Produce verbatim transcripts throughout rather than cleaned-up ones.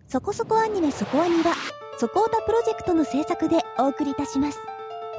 そこそこアニメそこアニは、そこおたプロジェクトの制作でお送りいたします。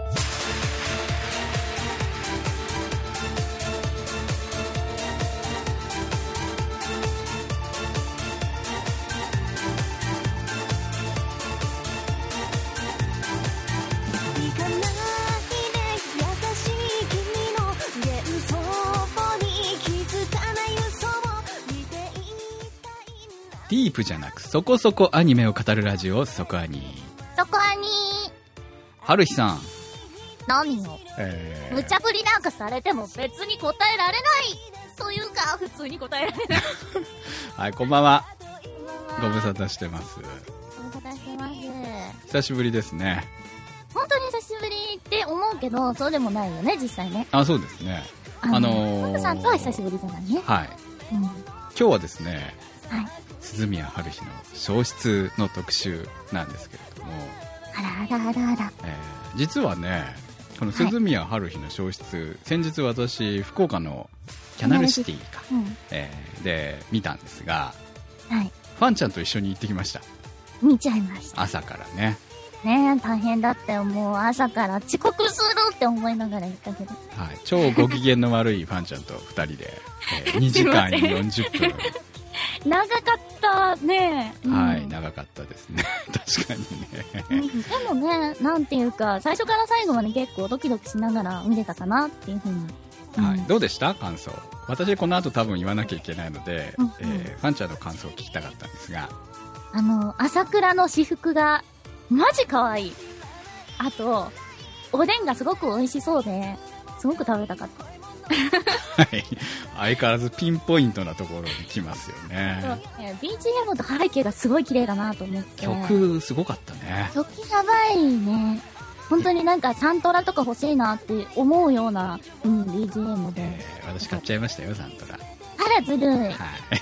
ディープじゃなくそこそこアニメを語るラジオ、そこアニ。 そこアニ。 はるひさん。 何よ、 えー、 無茶ぶりなんかされても別に答えられないというか、普通に答えられないはい、こんばんは。 こんばんは。 ご無沙汰してます。 ご無沙汰してます。 久しぶりですね。 本当に久しぶりって思うけど、そうでもないよね、実際ね。 あ、そうですね。 あのー、 あのー、 さんとは久しぶりじゃないね。 はい、 うん、 今日はですね、 はい、 鈴宮春日の消失の特集なんですけれども、 あらあらあらあら、 えー、実はね、この鈴宮春日の消失、はい、先日私福岡のキャナルシティか、うん、えー、で見たんですが、 はい、 ファンちゃんと一緒に行ってきました。 見ちゃいました。 朝からね。 ねえ、大変だったよ。もう朝から遅刻するって思いながら行ったけど、 はい、超ご機嫌の悪いファンちゃんとふたりで、えー、にじかんよんじゅっぷん長かったね、 うん、はい、長かったですね確かにね、 うん、でもね、なんていうか最初から最後まで結構ドキドキしながら見れたかなっていうふうに、 はい、 うん、 どうでした感想。私この後多分言わなきゃいけないので、 うんうん、 えー、ファンちゃんの感想を聞きたかったんですが、 あの朝倉の私服がマジ可愛い。あとおでんがすごく美味しそうですごく食べたかったはい、相変わらずピンポイントなところに来ますよね。 そう、ビージーエム と背景がすごい綺麗だなと思って。 曲すごかったね。 曲やばいね。本当になんかサントラとか欲しいなって思うような、うん、ビージーエム で、 えー、私買っちゃいましたよ、サントラ。 あらずるい、 はい、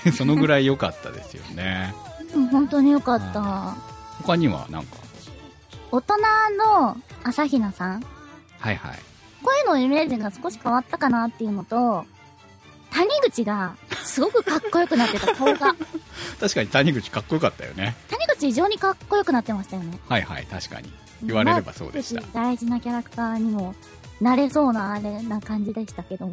そのぐらい良かったですよねうん、本当に良かった。 他にはなんか大人の朝比奈さん、 はいはい、 声のイメージが少し変わったかなっていうのと、谷口がすごくかっこよくなってた顔が確かに谷口かっこよかったよね。 谷口異常にかっこよくなってましたよね。はいはい、確かに言われればそうでした。 大事なキャラクターにもなれそうなあれな感じでしたけども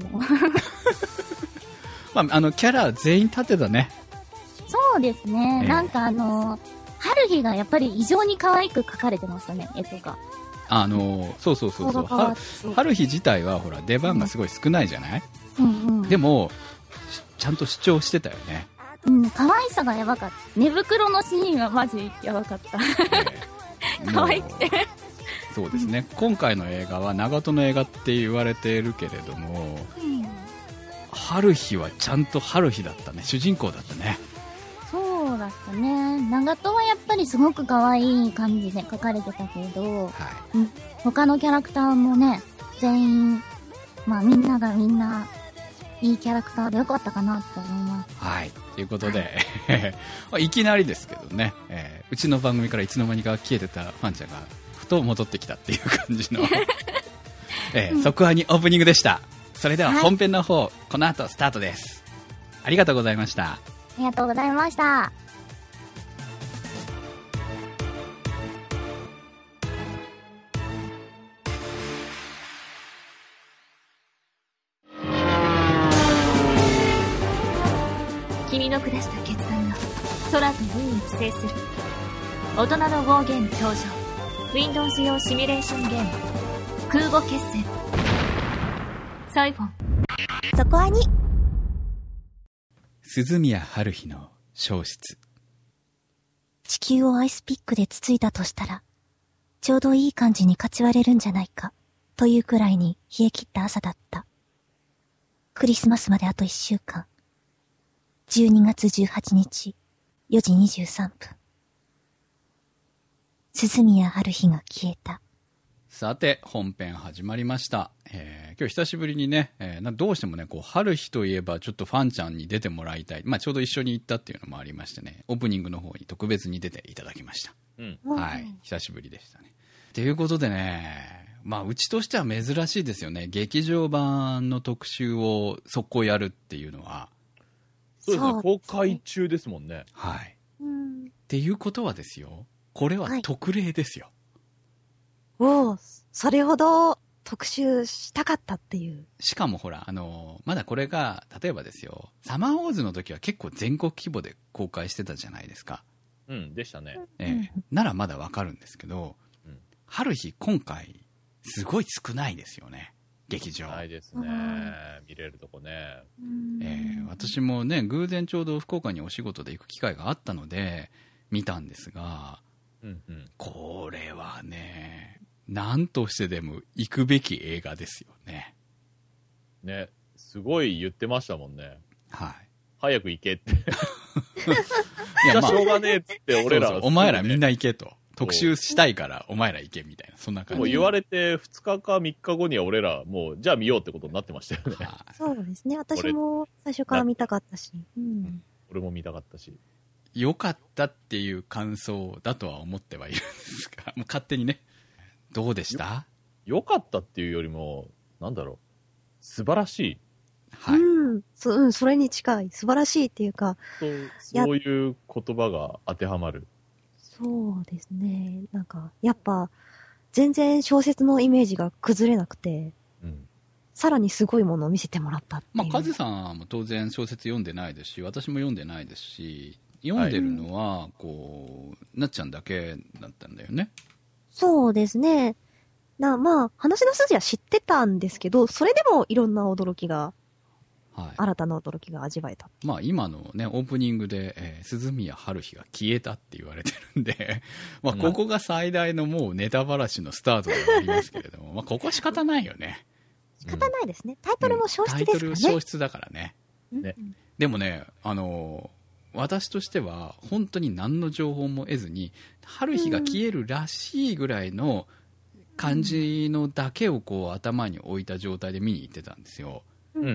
まあ、あのキャラ全員立てたね。 そうですね、 えー、 なんかあの春日がやっぱり異常に可愛く描かれてましたね、絵とか。 あのそうそうそうそう、は春日自体はほら出番がすごい少ないじゃない、 うんうん、でもちゃんと主張してたよね。 うん、可愛さがやばかった。寝袋のシーンはマジやばかった、えー、可愛くてそうですね、うん、今回の映画は長門の映画って言われているけれども、うん、春日はちゃんと春日だったね、主人公だったね。 そうだったね。長門はやっぱりすごく可愛い感じで描かれてたけど、はい、うん、他のキャラクターもね、全員、まあみんながみんないいキャラクターでよかったかなと思います。 はい、ということで、はい、いきなりですけどね、えー、うちの番組からいつの間にか消えてたファンちゃんがふと戻ってきたっていう感じの、えー、即話にオープニングでした。それでは本編の方、はい、この後スタートです。ありがとうございました。 ありがとうございました。 君の下した決断が空と海を制する大人のウォーゲーム登場。 Windows 用シミュレーションゲーム空母決戦サイフォン。 そこアニ。 鈴宮春日の消失。 地球をアイスピックでつついたとしたら、ちょうどいい感じにかち割れるんじゃないか、というくらいに冷え切った朝だった。クリスマスまであといっしゅうかん。じゅうにがつじゅうはちにち、よじにじゅうさんぷん。鈴宮春日が消えた。 さて本編始まりました。えー、今日久しぶりにね、えー、どうしてもねこう春日といえばちょっとファンちゃんに出てもらいたい、まあ、ちょうど一緒に行ったっていうのもありましてね、オープニングの方に特別に出ていただきました、うん、はい、久しぶりでしたね。ということでね、まあうちとしては珍しいですよね、劇場版の特集を速攻やるっていうのは。 そうですね、公開中ですもんね。 はい、うん、っっていうことはですよ、これは特例ですよ。 はい、おお、それほど特集したかったっていう。 しかもほら、あの、まだこれが、例えばですよ、サマーウォーズの時は結構全国規模で公開してたじゃないですか。 うん、でしたね。 ええ、ならまだわかるんですけど、うん、春日今回、すごい少ないですよね。劇場。 ないですね。見れるとこね。 えー、私もね、偶然ちょうど福岡にお仕事で行く機会があったので、見たんですが、うんうん、これはね、何としてでも行くべき映画ですよね。 ね、すごい言ってましたもんね。 はい。 早く行けって。いや、まあ、しょうがねえっつって俺ら、 ね、そうそうお前らみんな行けと。特集したいからお前ら行けみたいな、そんな感じ。 もう言われてふつかかみっかごには俺らもうじゃあ見ようってことになってましたよね。 そうですね。私も最初から見たかったし。うん、 俺も見たかったし。 良かったっていう感想だとは思ってはいるんですが、もう勝手にね。どうでした？ 良かったっていうよりも、なんだろう。素晴らしい。 はい。うん。そ, うん、それに近い。素晴らしいっていうか。 そう、そういう言葉が当てはまる。 そうですね。なんか、やっぱ、全然小説のイメージが崩れなくて、うん、さらにすごいものを見せてもらったっていう。 まあ、カズさんも当然小説読んでないですし、私も読んでないですし、読んでるのは、こう、はい、なっちゃんだけだったんだよね。 そうですね。な、まあ、話の筋は知ってたんですけど、それでもいろんな驚きが、はい、新たな驚きが味わえた。 まあ今のね、オープニングで、えー、鈴宮春日が消えたって言われてるんで、まあここが最大のもうネタばらしのスタートではありますけれども、まあここは仕方ないよね。 仕方ないですね。タイトルも消失ですからね。 タイトル消失だからね。 ね、 でもね、あのー、私としては本当に何の情報も得ずに、春日が消えるらしいぐらいの感じのだけをこう頭に置いた状態で見に行ってたんですよ。 うんうんうん。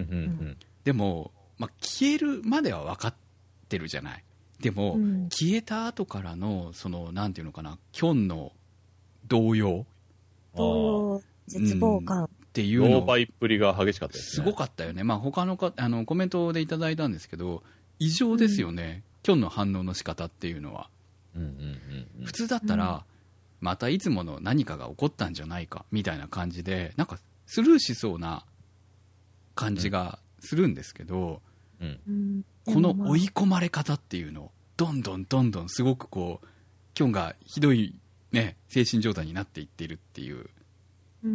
でも、まあ、消えるまでは分かってるじゃない。でも、うん、消えた後からのそのなんていうのかな、キョンの動揺、 動揺、絶望感、うん、 っていうの、 狼狽っぷりが激しかったですね。 すごかったよね。まあ他のかあのコメントでいただいたんですけど、異常ですよね。うん、キョンの反応の仕方っていうのは。うんうんうんうん、普通だったら、うん、またいつもの何かが起こったんじゃないかみたいな感じで、なんかスルーしそうな感じがするんですけど、うんうん、この追い込まれ方っていうのをどんどんどんどんすごくこうキョンがひどい、ね、精神状態になっていっているっていう、 うん、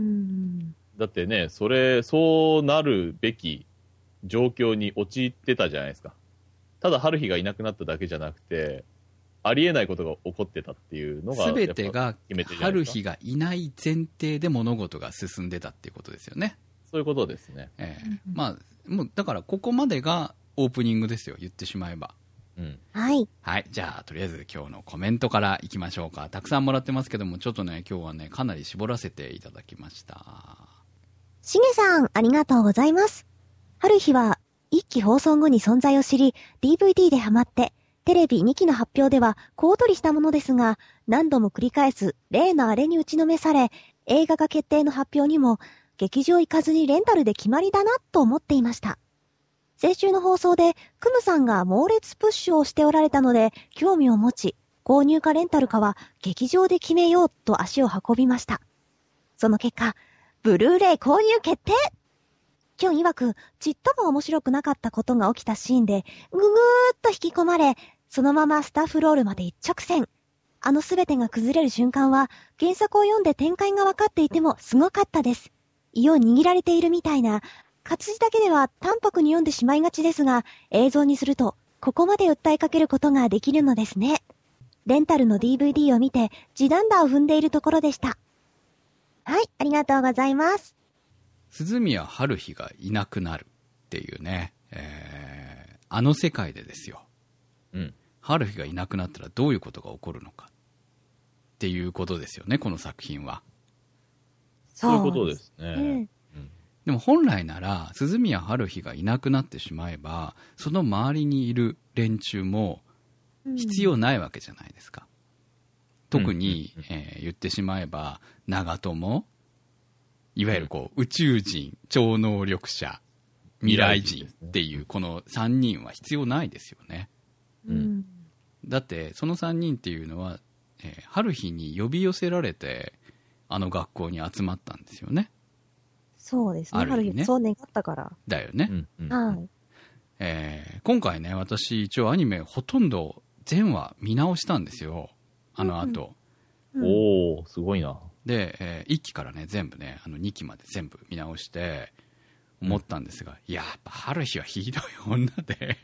だってね、それそうなるべき状況に陥ってたじゃないですか。ただ春日がいなくなっただけじゃなくて、ありえないことが起こってたっていうのが全てが春日がいない前提で物事が進んでたっていうことですよね。 そういうことですね。 えー、まあもうだからここまでがオープニングですよ、言ってしまえば。 うん、はい。 はい。じゃあとりあえず今日のコメントからいきましょうか。たくさんもらってますけども、ちょっとね今日はねかなり絞らせていただきました。 しげさんありがとうございます。春日はいっき放送後に存在を知り ディーブイディー でハマって、テレビにきの発表では小躍りしたものですが、何度も繰り返す例のあれに打ちのめされ、映画化決定の発表にも劇場行かずにレンタルで決まりだなと思っていました。先週の放送でクムさんが猛烈プッシュをしておられたので興味を持ち、購入かレンタルかは劇場で決めようと足を運びました。その結果、ブルーレイ購入決定。キョン曰く、ちっとも面白くなかったことが起きたシーンで、ぐぐーっと引き込まれ、そのままスタッフロールまで一直線。あのすべてが崩れる瞬間は、原作を読んで展開が分かっていてもすごかったです。胃を握られているみたいな、活字だけでは淡白に読んでしまいがちですが、映像にすると、ここまで訴えかけることができるのですね。レンタルの ディーブイディー を見て、地団打を踏んでいるところでした。はい、ありがとうございます。 鈴宮春日がいなくなるっていうね、えー、あの世界でですよ、うん、春日がいなくなったらどういうことが起こるのかっていうことですよね、この作品は。 そういうことですね、うん、 でも本来なら鈴宮春日がいなくなってしまえば、その周りにいる連中も必要ないわけじゃないですか、うん、特に、えー、言ってしまえば長友、いわゆるこう宇宙人、超能力者、未来人っていうこのさんにんは必要ないですよね。 うん、 だってそのさんにんっていうのは、えー、春日に呼び寄せられてあの学校に集まったんですよね。 そうですね。 ある意味ね春日そう願ったから。 だよね。 うんうんはい。 えー今回ね、私一応アニメほとんど全話見直したんですよ。あの後。 うんおー、すごいな。 で、えーいっきからね、全部ね、あのにきまで全部見直して思ったんですが、いや、やっぱ春日はひどい女で。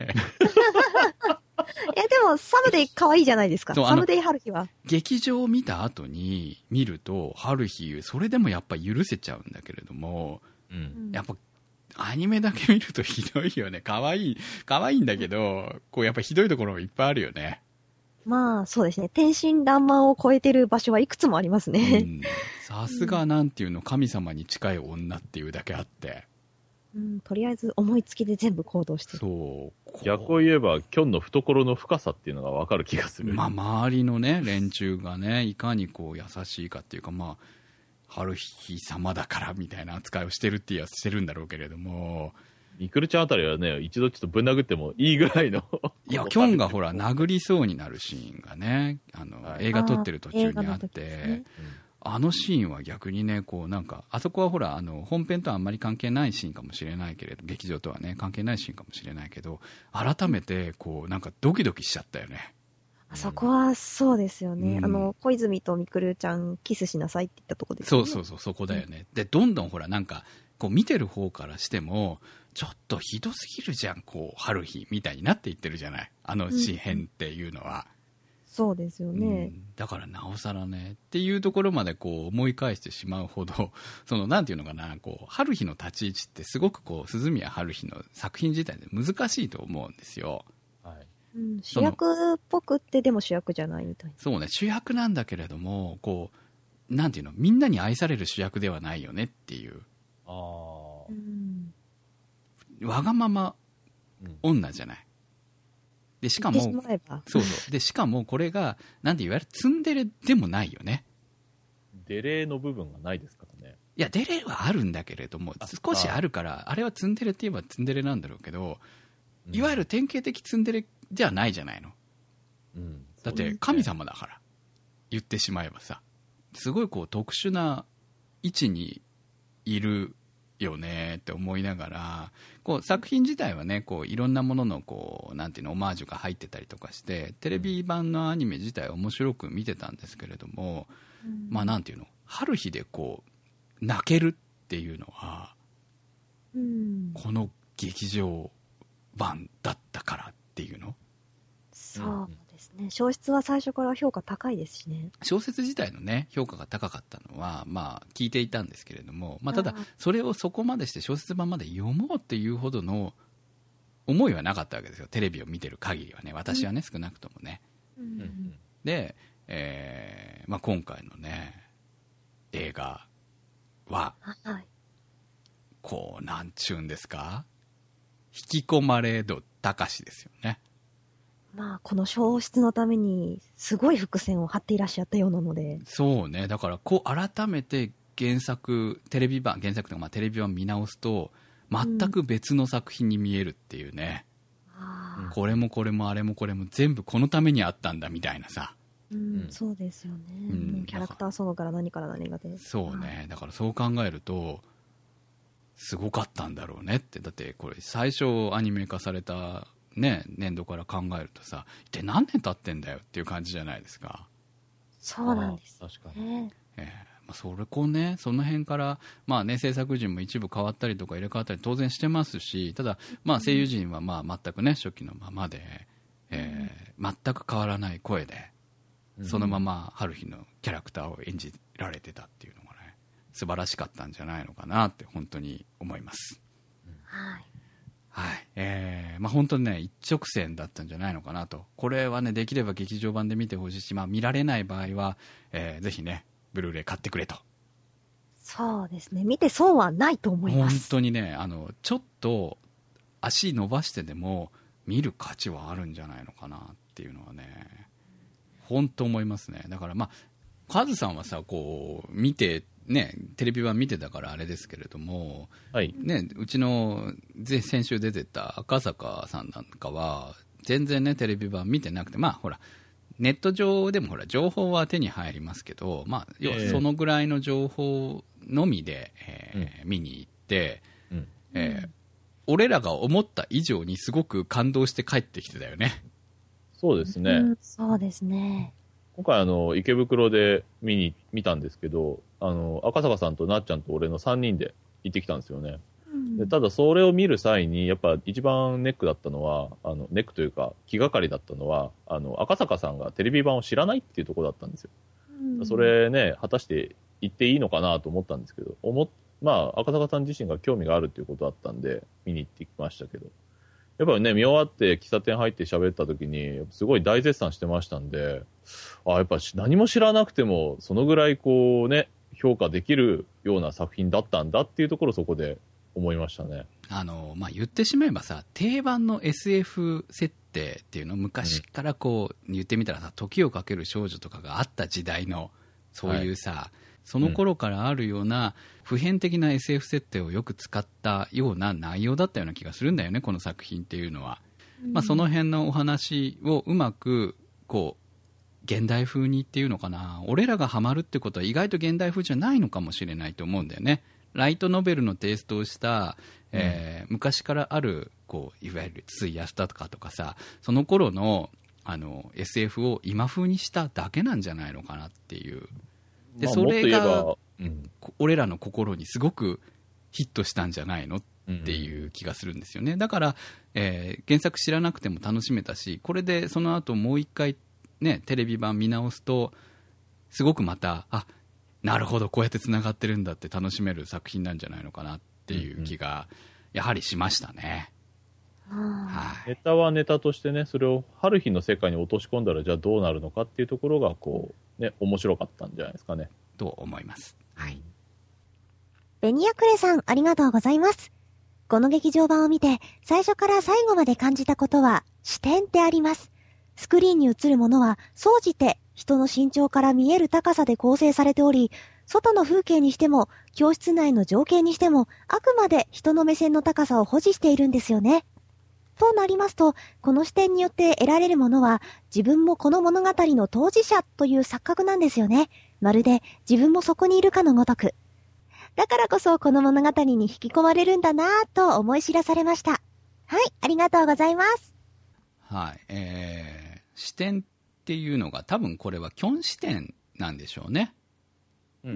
え、でも、サムデイ可愛いじゃないですか。 そうあのサムデイ春日は。 劇場を見た後に見ると、春日、それでもやっぱ許せちゃうんだけれども、 うん。 やっぱ、アニメだけ見るとひどいよね。可愛い、可愛いんだけど、こうやっぱひどいところもいっぱいあるよね。 まあ、そうですね。天真爛漫を超えてる場所はいくつもありますうね。 んさすがなんていうの、神様に近い女っていうだけあって。 うん、とりあえず思いつきで全部行動してる。 そう。 逆を言えば、キョンの懐の深さっていうのがわかる気がする。 まあ、周りのね、連中がね、いかにこう優しいかっていうか、まあ、春日様だからみたいな扱いをしてるっていうやつしてるんだろうけれども、 ミクルちゃんあたりはね、一度ちょっとぶん殴ってもいいぐらいの。 いや、キョンがほら、殴りそうになるシーンがね、あの、 はい映画撮ってる途中にあっあー映画の時ですねて、あのシーンは逆にね、こうなんか、あそこはほら、あの、本編とはあんまり関係ないシーンかもしれないけれど、劇場とはね、関係ないシーンかもしれないけど、改めて、こう、なんかドキドキしちゃったよね。 あそこはそうですよね。 うんあの、小泉とみくるちゃんキスしなさいって言ったとこですよね。 そうそうそう、そこだよね。で、どんどんほら、なんか、こう見てる方からしても、ちょっとひどすぎるじゃん、こう、春日みたいになっていってるじゃない。あの詩編っていうのは。 そうですよね。 うんだからなおさらねっていうところまでこう思い返してしまうほどそのなんていうのかなこう春日の立ち位置ってすごくこう鈴宮春日の作品自体で難しいと思うんですよ。 はい。 うん、主その役っぽくってでも主役じゃないみたいな。 そうね主役なんだけれどもこうなんていうのみんなに愛される主役ではないよねっていうああう。ん。 わがままうん女じゃない。でしか言ってもしまえば。 そうそうでしかもこれがなんていわゆるツンデレでもないよね。 デレの部分がないですからね。 いやデレはあるんだけれども少しあるからあれはツンデレって言えばツンデレなんだろうけどうんいわゆる典型的ツンデレじゃないじゃないの。 うん。 だって神様だから言ってしまえばさすごいこう特殊な位置にいるよねって思いながらこう作品自体はねこういろんなもののこうなんていうのオマージュが入ってたりとかしてテレビ版のアニメ自体は面白く見てたんですけれども、 うんまあなんていうの春日でこう泣けるっていうのはうん。 この劇場版だったからっていうのそうですね。小説は最初から評価高いですしね。 小説自体のね評価が高かったのはまあ聞いていたんですけれども、まあ、ただあーそれをそこまでして小説版まで読もうっていうほどの思いはなかったわけですよテレビを見てる限りはね私はね、少なくともねううんん。 で、えーまあ、今回のね映画ははい。 こうなんちゅうんですか引き込まれ度高しですよね。 まあ、この小説のために、すごい伏線を張っていらっしゃったようなので。 そうねだからこう改めて原作テレビ版原作というかまあテレビ版見直すと全く別の作品に見えるっていうね、 ああ、 これもこれもあれもこれも全部このためにあったんだみたいなさうん、 うんそうですよね。 うんもうキャラクターそのから何から何がで。 そうねだからそう考えるとすごかったんだろうねってだってこれ最初アニメ化されたね年度から考えるとさ一体何年経ってんだよっていう感じじゃないですか。 そうなんですあー確かに。 ね。 えーまあ、それこうねその辺からまあね制作陣も一部変わったりとか入れ替わったり当然してますしただまあ声優陣はまあ全くね初期のままで、えー全く変わらない声でそのまま春日のキャラクターを演じられてたっていうのがね素晴らしかったんじゃないのかなって本当に思います。 はい。 はいえーまあ、本当にね一直線だったんじゃないのかなとこれはねできれば劇場版で見てほしいし、まあ、見られない場合は、えーぜひねブルーレイ買ってくれとそうですね。見て損はないと思いま本す。 当にねあのちょっと足伸ばしてでも見る価値はあるんじゃないのかなっていうのはね本当思いますね。だからまあカズさんはさこう見てねテレビ版見てたからあれですけれどもはい。 ね、うちのぜ先週出てた赤坂さんなんかは全然ねテレビ版見てなくて、まあほらネット上でもほら情報は手に入りますけど、まあ、要はそのぐらいの情報のみで、えーうん、見に行って、うんえー、俺らが思った以上にすごく感動して帰ってきてたよね。 そうですね、 うん、そうですね。 今回あの池袋で見に見たんですけど、あの赤坂さんとなっちゃんと俺のさんにんで行ってきたんですよね。でただそれを見る際にやっぱ一番ネックだったのはあのネックというか気がかりだったのはあの赤坂さんがテレビ版を知らないっていうところだったんですよ、うん、それね果たして言っていいのかなと思ったんですけど思まあ赤坂さん自身が興味があるっていうことだったんで見に行ってきましたけど、やっぱりね見終わって喫茶店入って喋った時にすごい大絶賛してましたんで、あやっぱ何も知らなくてもそのぐらいこうね評価できるような作品だったんだっていうところをそこで思いましたね。 あの、まあ、言ってしまえばさ定番の エスエフ 設定っていうのを昔からこう、うん、言ってみたらさ時をかける少女とかがあった時代のそういうさ、はい、その頃からあるような普遍的な エスエフ 設定をよく使ったような内容だったような気がするんだよねこの作品っていうのは、うんまあ、その辺のお話をうまくこう現代風にっていうのかな、俺らがハマるってことは意外と現代風じゃないのかもしれないと思うんだよね。ライトノベルのテイストをした、えーうん、昔からあるこういわゆる筒井康隆とかさその頃のあの エスエフ を今風にしただけなんじゃないのかなっていうで、まあ、それが、うん、俺らの心にすごくヒットしたんじゃないのっていう気がするんですよね。だから、えー、原作知らなくても楽しめたしこれでその後もう一回、ね、テレビ版見直すとすごくまたあなるほどこうやってつながってるんだって楽しめる作品なんじゃないのかなっていう気がやはりしましたね、 うんはい、ネタはネタとしてねそれを春日の世界に落とし込んだらじゃあどうなるのかっていうところがこう、ね、面白かったんじゃないですかねと思います、はい、 ベニヤクレさんありがとうございます。この劇場版を見て最初から最後まで感じたことは視点ってあります。スクリーンに映るものは総じて人の身長から見える高さで構成されており、外の風景にしても、教室内の情景にしても、あくまで人の目線の高さを保持しているんですよね。となりますと、この視点によって得られるものは、自分もこの物語の当事者という錯覚なんですよね。まるで自分もそこにいるかのごとく。だからこそこの物語に引き込まれるんだなぁと思い知らされました。はい、ありがとうございます。 はい、えー、視点っていうのが多分これはキョン視点なんでしょうね、うんうん、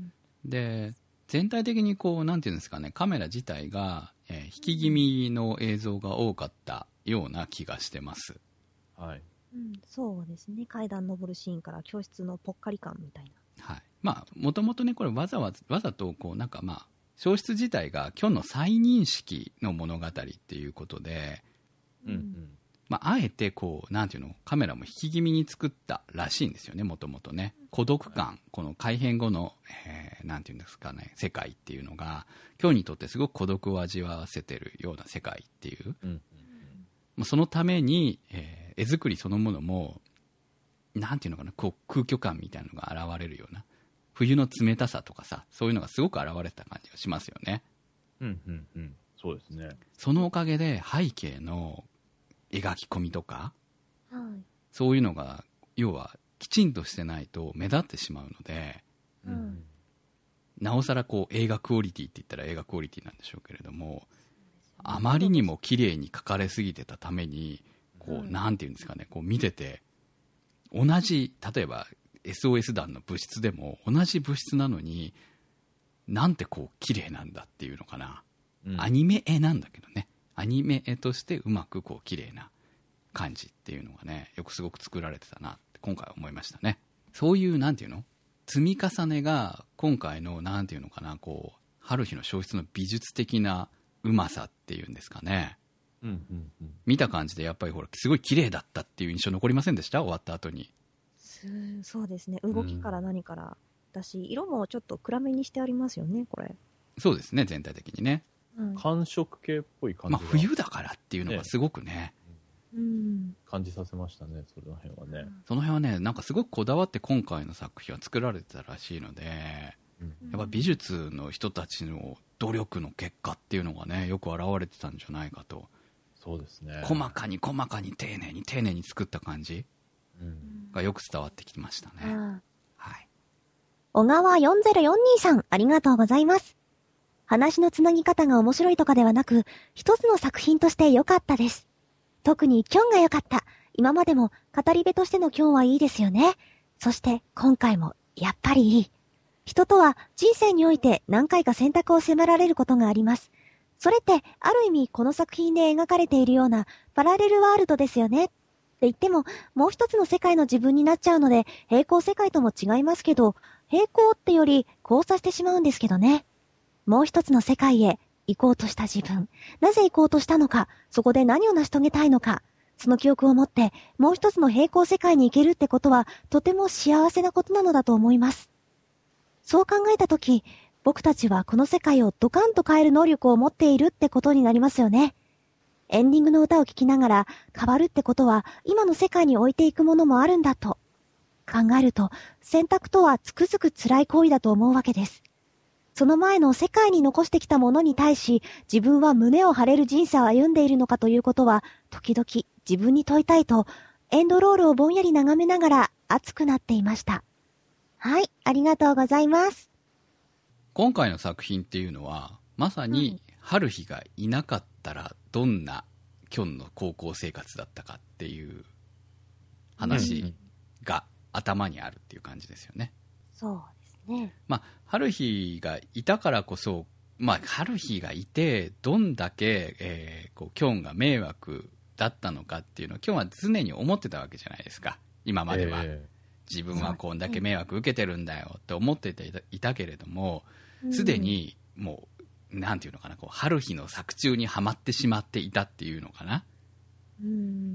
で全体的にこうなんていうんですかねカメラ自体が、えー、引き気味の映像が多かったような気がしてます、 はいうん、そうですね階段登るシーンから教室のぽっかり感みたいなはいまあもともとねこれわざわざわざとこうなんかまあ小室自体がキョンの再認識の物語っていうことでうんうんまあ、あえてこうなんていうのカメラも引き気味に作ったらしいんですよねもともとね孤独感この改変後の、えー、なんていうんですかね世界っていうのが今日にとってすごく孤独を味わわせてるような世界っていう、うんうんまあ、そのために、えー、絵作りそのものもなんていうのかなこう空虚感みたいなのが現れるような冬の冷たさとかさそういうのがすごく現れてた感じがしますよねうんうんうんそうですねそのおかげで背景の描き込みとか、 はい、 そういうのが要はきちんとしてないと目立ってしまうので、うん、なおさらこう映画クオリティって言ったら映画クオリティなんでしょうけれどもあまりにも綺麗に描かれすぎてたためにこうなんていうんですかねこう見てて同じ例えば エスオーエス 団の物質でも同じ物質なのになんてこう綺麗なんだっていうのかな、うん、アニメ絵なんだけどねアニメ絵としてうまくこう綺麗な感じっていうのがねよくすごく作られてたなって今回思いましたね。そういうなんていうの積み重ねが今回のなんていうのかなこう春日の小説の美術的なうまさっていうんですかね、うんうんうん、見た感じでやっぱりほらすごい綺麗だったっていう印象残りませんでした終わった後に。 そうですね動きから何からだし、うん、色もちょっと暗めにしてありますよねこれ。 そうですね全体的にね寒色系っぽい感じが、 まあ、冬だからっていうのがすごくね、ねうん、 感じさせましたねその辺はね。 その辺はねなんかすごくこだわって今回の作品は作られてたらしいので、うん、やっぱ美術の人たちの努力の結果っていうのがねよく表れてたんじゃないかとそうですね。 細かに細かに丁寧に丁寧に作った感じがよく伝わってきましたね。うん、はい。 小川よんぜろよんにさん、ありがとうございます。話のつなぎ方が面白いとかではなく、一つの作品として良かったです。特にキョンが良かった。今までも語り部としてのキョンはいいですよね。そして今回もやっぱりいい。人とは人生において何回か選択を迫られることがあります。それってある意味この作品で描かれているようなパラレルワールドですよね。って言ってももう一つの世界の自分になっちゃうので平行世界とも違いますけど、平行ってより交差してしまうんですけどね。もう一つの世界へ行こうとした自分。なぜ行こうとしたのか、そこで何を成し遂げたいのか。その記憶を持ってもう一つの平行世界に行けるってことはとても幸せなことなのだと思います。そう考えたとき、僕たちはこの世界をドカンと変える能力を持っているってことになりますよね。エンディングの歌を聴きながら変わるってことは今の世界に置いていくものもあるんだと考えると、選択とはつくづく辛い行為だと思うわけです。その前の世界に残してきたものに対し自分は胸を張れる人生を歩んでいるのかということは時々自分に問いたいとエンドロールをぼんやり眺めながら熱くなっていました。はい、ありがとうございます。 今回の作品っていうのはまさに春日がいなかったらどんなキョンの高校生活だったかっていう話が頭にあるっていう感じですよね。 そうですね。 まあ春日がいたからこそ、まあ春日がいてどんだけ、えー、こうキョンが迷惑だったのかっていうのをキョンは常に思ってたわけじゃないですか。今までは、えー、自分はこんだけ迷惑受けてるんだよって思ってていた、いたけれども、すでにもうなんていうのかな、こう春日の作中にはまってしまっていたっていうのかな。 うん、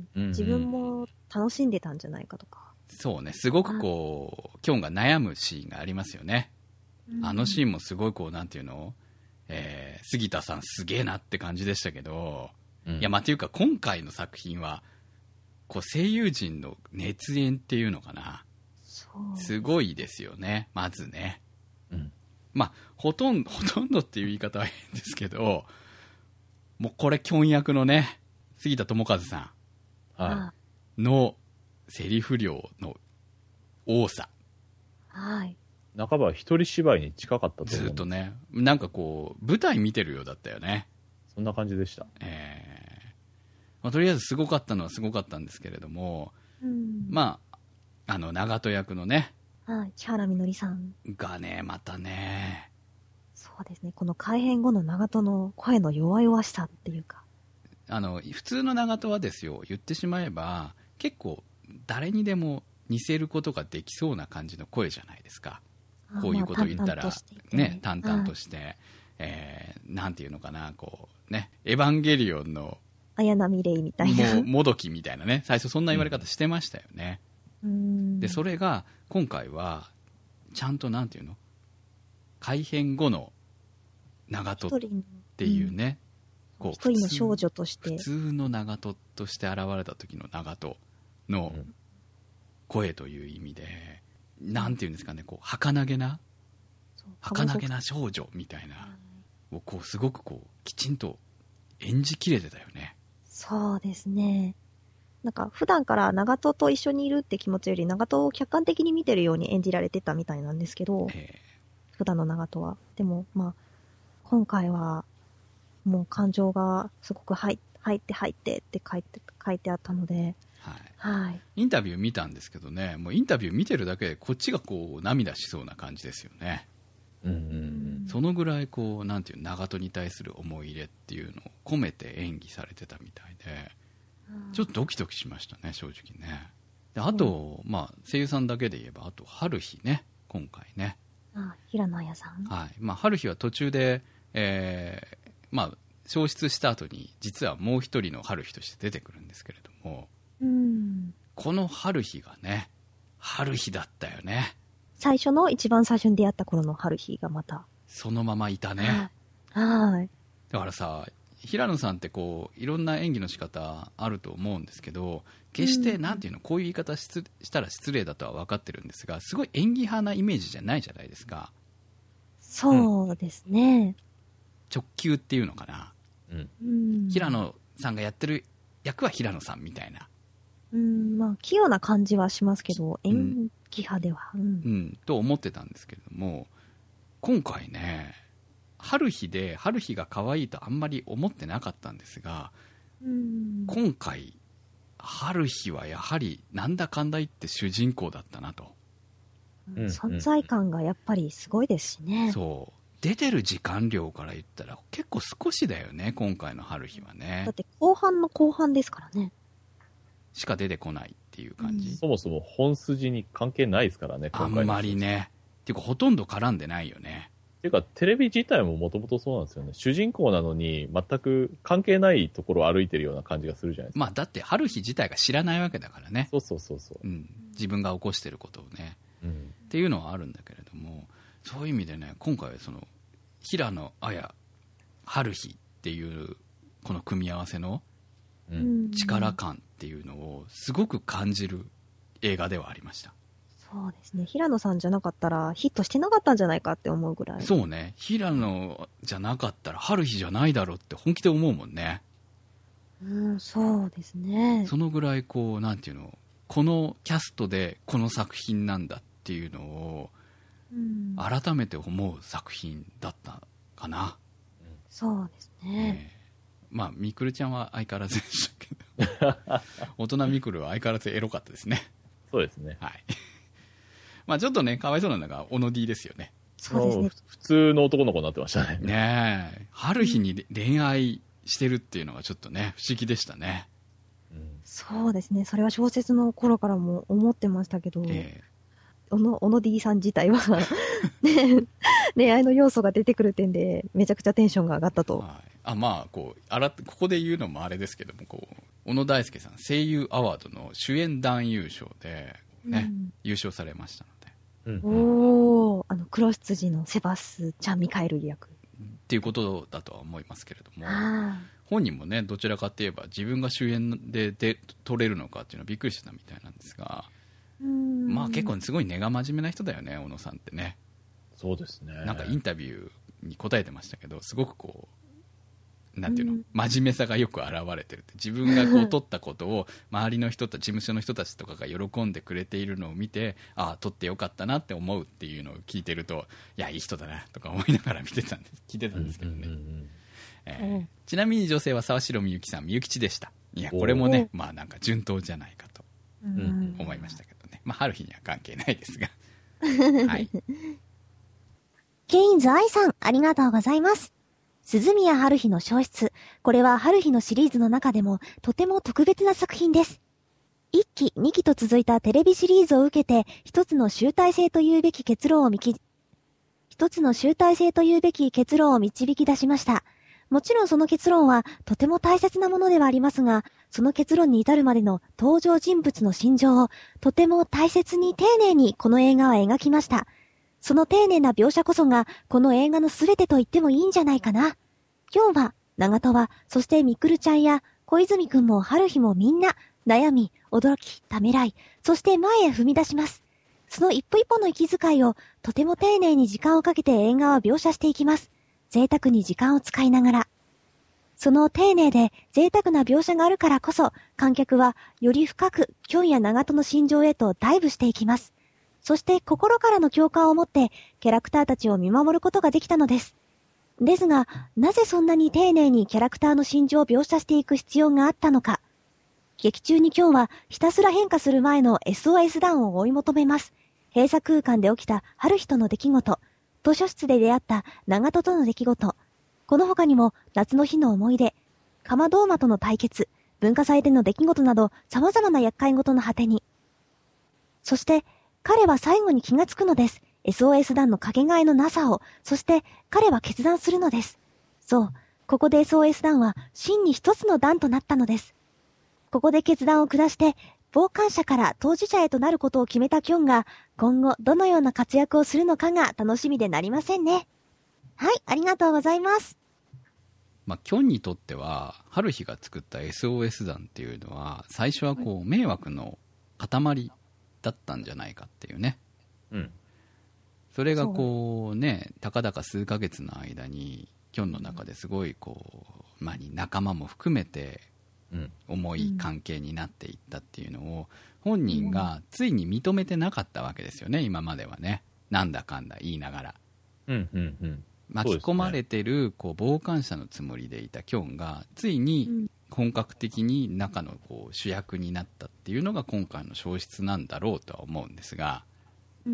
自分も楽しんでたんじゃないかとか。 そうね、すごくこうキョンが悩むシーンがありますよね。あのシーンもすごいこうなんていうの、えー、杉田さんすげえなって感じでしたけど、うん、いやまあっていうか今回の作品はこう声優陣の熱演っていうのかな、すごいですよね。まずね、うん、まあほとんどほとんどっていう言い方は変ですけど、もうこれキョン役のね杉田智和さんのセリフ量の多さ、 はい、 半ば一人芝居に近かったと思う。 ずっとね、なんかこう舞台見てるようだったよね。 そんな感じでした。 えーまあ、とりあえずすごかったのはすごかったんですけれども、うん、まああの長門役のね、 はい、千原みのりさんがねまたね、 そうですね、この改編後の長門の声の弱々しさっていうか、 あの普通の長門はですよ、言ってしまえば結構誰にでも似せることができそうな感じの声じゃないですか。こういうことを言ったら、ね、淡々として、はい、えー、なんていうのかな、こうね、エヴァンゲリオンの綾波レイみたいな、 ももどきみたいなね、最初そんな言われ方してましたよね。 うん、 でそれが今回はちゃんとなんていうの、改編後の長門っていうね、 うん、こう一人の少女として普通の長門として現れた時の長門の声という意味で、なんていうんですかね、こう儚げな儚げな少女みたいな、をこうすごくこうきちんと演じきれてたよね。 そうですね。なんか普段から長門と一緒にいるって気持ちより長門を客観的に見てるように演じられてたみたいなんですけど、えー、普段の長門はでもまあ今回はもう感情がすごく入って入ってって書いて書いてあったので、 はいはい、インタビュー見たんですけどね、もうインタビュー見てるだけでこっちがこう涙しそうな感じですよね。うんうんうん、そのぐらいこうなんていう長門に対する思い入れっていうのを込めて演技されてたみたいで、ちょっとドキドキしましたね、正直ね。であと、うん、まあ声優さんだけで言えばあと春日ね、今回ね、 あ平野綾さん、 はい、まあ、春日は途中で、えーまあ、消失した後に実はもう一人の春日として出てくるんですけれども、 うん、 この春日がね春日だったよね。 最初の一番最初に出会った頃の春日がまたそのままいたね。 はい。 だからさ、平野さんってこういろんな演技の仕方あると思うんですけど、決してなんていうの、こういう言い方ししたら失礼だとは分かってるんですが、すごい演技派なイメージじゃないじゃないですか。 そうですね、 うん、直球っていうのかな、 うん、 平野さんがやってる役は平野さんみたいな。 うん、まあ、器用な感じはしますけど、演技派では。うん、うんうん、と思ってたんですけれども、今回ね、春日で、春日が可愛いとあんまり思ってなかったんですが、 うん、 今回、春日はやはりなんだかんだ言って主人公だったなと。 うん、存在感がやっぱりすごいですしね。 そう。出てる時間量から言ったら結構少しだよね、今回の春日はね。 だって後半の後半ですからね。 しか出てこないっていう感じ。うん、 そもそも本筋に関係ないですからね、 今回の。あんまりね。っていうかほとんど絡んでないよね。 っていうかテレビ自体ももともとそうなんですよね。主人公なのに全く関係ないところを歩いてるような感じがするじゃないですか。 まあだって春日自体が知らないわけだからね。 そうそうそうそう。 うん。自分が起こしてることをね。 うん、 っていうのはあるんだけれども、そういう意味でね、今回はその平野綾、春日っていうこの組み合わせの力感っていうのをすごく感じる映画ではありました。 そうですね。平野さんじゃなかったらヒットしてなかったんじゃないかって思うぐらい。 そうね。平野じゃなかったら春日じゃないだろうって本気で思うもんね。 うん、そうですね。 そのぐらいこう、なんていうの、このキャストでこの作品なんだっていうのを改めて思う作品だったかな。 うん、そうですね。 えーまあ、みくるちゃんは相変わらずでしたけど大人みくるは相変わらずエロかったですね。 そうですね。 はい。まあちょっとね、かわいそうなのが、小野 D ですよね。 そうですね。 普通の男の子になってましたね。 ねえ。春日に恋愛してるっていうのがちょっとね、不思議でしたね。 うん、そうですね。それは小説の頃からも思ってましたけど、えー、小野、小野 D さん自体は、ね、恋愛の要素が出てくる点で、めちゃくちゃテンションが上がったと。はい、 あ、まあ、こう、あら、ここで言うのもあれですけども、こう、小野大輔さん、声優アワードの主演男優賞で、ね、うん、優勝されましたので。うん、おー、あの、黒羊のセバスチャン・ミカエル役。 っていうことだとは思いますけれども、本人もね、どちらかといえば自分が主演でで撮れるのかっていうのはびっくりしてたみたいなんですが、うんまあ結構すごい根が真面目な人だよね、小野さんってね。 そうですね。 なんかインタビューに答えてましたけど、すごくこう、なんていうの、うん、真面目さがよく現れてるって。自分がこう撮ったことを周りの人たち、事務所の人たちとかが喜んでくれているのを見て、ああ、撮ってよかったなって思うっていうのを聞いてると、いや、いい人だなとか思いながら見てたんです、聞いてたんですけどね。うんうんうんえーうん、ちなみに女性は沢城みゆきさん、みゆきちでした。いや、これもね、まあなんか順当じゃないかと思いましたけどね。まあ、春日には関係ないですが。はい。 ケインズ愛さん、ありがとうございます。鈴宮春日の消失。これは春日のシリーズの中でもとても特別な作品です。いっき、にきと続いたテレビシリーズを受けて、一つの集大成というべき結論をみき、一つの集大成というべき結論を導き出しました。もちろんその結論はとても大切なものではありますが、その結論に至るまでの登場人物の心情をとても大切に丁寧にこの映画は描きました。その丁寧な描写こそが、この映画の全てと言ってもいいんじゃないかな。今日は、長戸は、そしてみくるちゃんや、小泉くんも春日もみんな、悩み、驚き、ためらい、そして前へ踏み出します。その一歩一歩の息遣いを、とても丁寧に時間をかけて映画は描写していきます。贅沢に時間を使いながら。その丁寧で贅沢な描写があるからこそ、観客は、より深く、キョンや長戸の心情へとダイブしていきます。そして心からの共感を持ってキャラクターたちを見守ることができたのです。ですが、なぜそんなに丁寧にキャラクターの心情を描写していく必要があったのか。劇中に今日はひたすら変化する前の エスオーエス 団を追い求めます。閉鎖空間で起きた春日との出来事、図書室で出会った長戸との出来事、この他にも夏の日の思い出、かまどーまとの対決、文化祭での出来事など様々な厄介事の果てに。そして、彼は最後に気がつくのです。エスオーエス 団のかけがえのなさを、そして彼は決断するのです。そう、ここで エスオーエス 団は真に一つの団となったのです。ここで決断を下して、傍観者から当事者へとなることを決めたキョンが、今後どのような活躍をするのかが楽しみでなりませんね。はい、ありがとうございます。 まあ、キョンにとっては、春日が作った エスオーエス 団っていうのは、最初はこう、迷惑の塊だったんじゃないかっていうね。うん。それがこうね、たかだか数ヶ月の間に、 キョンの中ですごいこう、まあ、仲間も含めて重い関係になっていったっていうのを本人がついに認めてなかったわけですよね、今まではね。なんだかんだ言いながら、 うんうんうん、 巻き込まれてるこう傍観者のつもりでいたキョンがついに本格的に中のこう主役になったっていうのが今回の消失なんだろうとは思うんですが、 うん、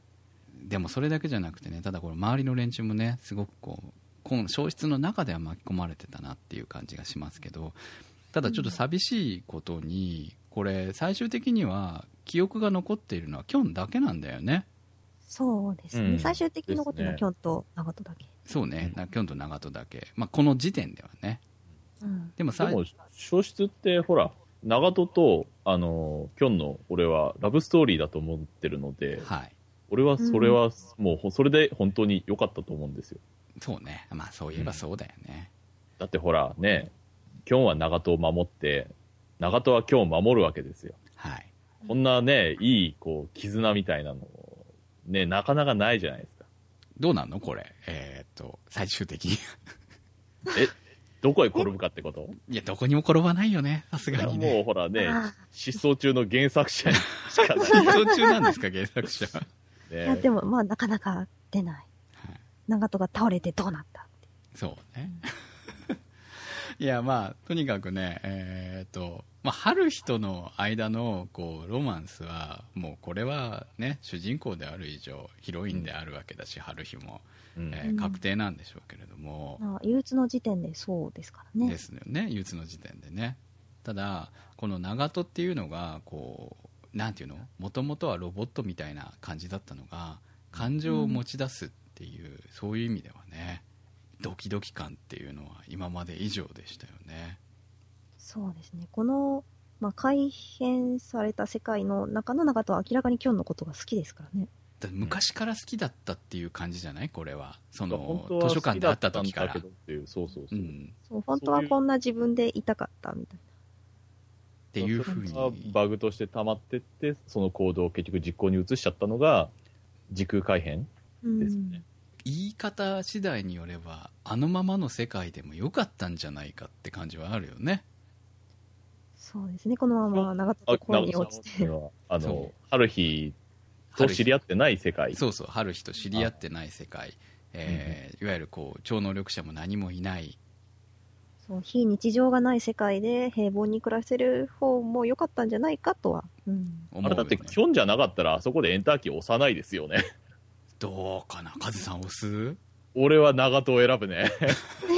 でもそれだけじゃなくてね、ただこの周りの連中もねすごくこうこの消失の中では巻き込まれてたなっていう感じがしますけど、ただちょっと寂しいことにこれ最終的には記憶が残っているのはキョンだけなんだよね。 そうですね、うん、最終的に残ってるのはキョンと長門だけ。 そうね、キョンと長門だけ、まあ、この時点ではね、 うん、 でもさでも消失ってほら長門とあのキョンの俺はラブストーリーだと思ってるので、 はい、 俺はそれはもうそれで本当に良かったと思うんですよ。 そうね、まあそういえばそうだよね、 うん、だってほらね、キョンは長門を守って長門はキョンを守るわけですよ。 はい、 こんなねいいこう絆みたいなのねなかなかないじゃないですか。 どうなんのこれ、えー、っと最終的にえどこへ転ぶかってこと？ いやどこにも転ばないよね、さすがにね。 もうほらね失踪中の原作者にしかない。 失踪中なんですか原作者、 ね、いやでもまあなかなか出ない、はい、長門が倒れてどうなったって。 そうねいやまあとにかくね、えー、っとまあ春日との間のこうロマンスはもうこれはね主人公である以上ヒロインであるわけだし、うん、春日も、うんえー、確定なんでしょうけれども、 うん、あ憂鬱の時点でそうですからね。 ですよね、憂鬱の時点でね。ただこの長門っていうのがこうなんていうの、もともとはロボットみたいな感じだったのが感情を持ち出すっていう、うん、そういう意味ではねドキドキ感っていうのは今まで以上でしたよね。 そうですね、この、まあ、改変された世界の中の長門は明らかにキョンのことが好きですからね。 だ昔から好きだったっていう感じじゃないこれは。その図書館で会った時から。そうそうそう、うん、 そう本当はこんな自分でいたかったみたいなっていうふうにバグとして溜まってってその行動を結局実行に移しちゃったのが時空改変ですね、うん言い方次第によればあのままの世界でもよかったんじゃないかって感じはあるよね。 そうですね、このまま長門と恋に落ちてあの春日と知り合ってない世界。 そうそう、春日と知り合ってない世界、えーうん、いわゆるこう超能力者も何もいない、 そう非日常がない世界で平凡に暮らせる方も良かったんじゃないかとは、うん、 思うよね。あれだってキョンじゃなかったらあそこでエンターキー押さないですよね。 どうかな、カズさん押す？ 俺は長門を選ぶね。えー、えー、どう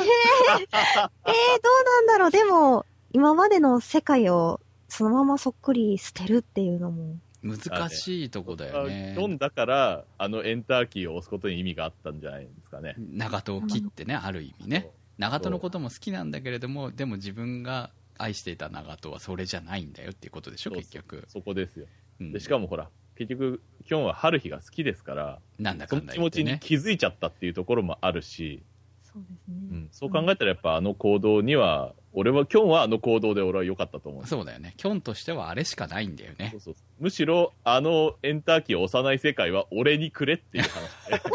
なんだろう。でも今までの世界をそのままそっくり捨てるっていうのも難しいとこだよね。 キョンだからあのエンターキーを押すことに意味があったんじゃないですかね。 長門を切ってね、ある意味ね。長門のことも好きなんだけれども、でも自分が愛していた長門はそれじゃないんだよっていうことでしょ。結局そこですよ、うん、でしかもほら結局キョンは春日が好きですからなんだかんだ言ってね、 その気持ちに気づいちゃったっていうところもあるし、 そうですね、 うん、そう考えたらやっぱあの行動には、うん、俺はキョンはあの行動で俺は良かったと思う。 そうだよね、キョンとしてはあれしかないんだよね。 そうそうそう、むしろあのエンターキーを押さない世界は俺にくれっていう話で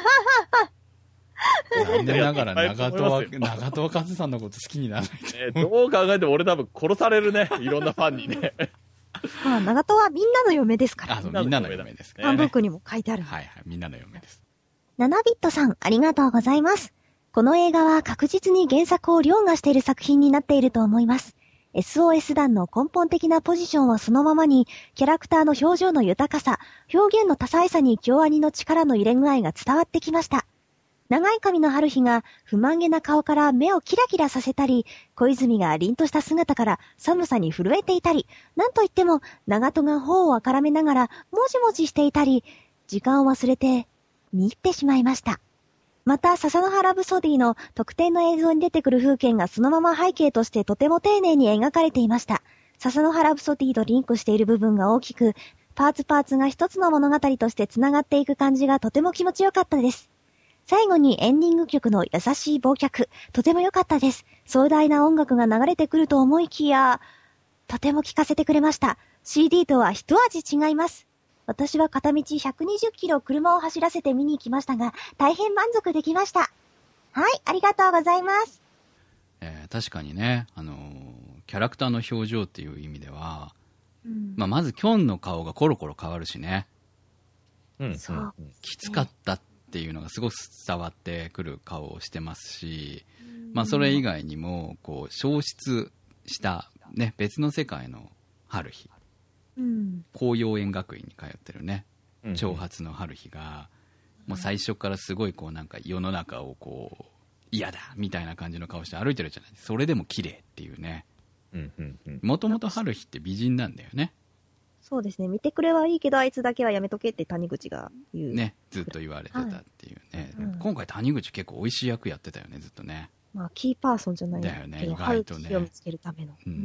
残念ながら長門は長門はカズさんのこと好きにならない、 ね、どう考えても俺多分殺されるね、いろんなファンにね。 まあ、長門はみんなの嫁ですから。 あ、そう、みんなの嫁ですね。 ファンブックにも書いてある。 はいはい、みんなの嫁です。 ななビットさん、ありがとうございます。この映画は確実に原作を凌駕している作品になっていると思います。エスオーエス 団の根本的なポジションはそのままに、キャラクターの表情の豊かさ、表現の多彩さに京アニの力の入れ具合が伝わってきました。長い髪の春日が不満げな顔から目をキラキラさせたり、小泉が凛とした姿から寒さに震えていたり、なんといっても長門が頬をあからめながらもじもじしていたり、時間を忘れて見入ってしまいました。また、笹の葉ラブソディの特典の映像に出てくる風景がそのまま背景としてとても丁寧に描かれていました。笹の葉ラブソディとリンクしている部分が大きく、パーツパーツが一つの物語として繋がっていく感じがとても気持ちよかったです。最後にエンディング曲の優しい忘却、とても良かったです。壮大な音楽が流れてくると思いきや、とても聴かせてくれました。シーディー とは一味違います。私は片道ひゃくにじゅっキロ車を走らせて見に行きましたが、大変満足できました。ははい、ありがとうございます。 えー、確かにね、あのー、キャラクターの表情っていう意味では、うん、まあ、まずキョンの顔がコロコロ変わるしね。 うん、そう。 きつかったっていうのがすごく伝わってくる顔をしてますし、うん、まあ、それ以外にも、こう、消失した、ね、別の世界の春日。うん、紅葉園学院に通ってるね、長髪の春日が、もう最初からすごいこうなんか世の中をこう、嫌だみたいな感じの顔して歩いてるじゃない。それでも綺麗っていうね。もともと春日って美人なんだよね。 そうですね。見てくれはいいけどあいつだけはやめとけって谷口が言うね。ずっと言われてたっていうね、はい、うん、今回谷口結構美味しい役やってたよね、ずっとね。 まあキーパーソンじゃないだよね、意外とね。 春日を見つけるための、 うんうん、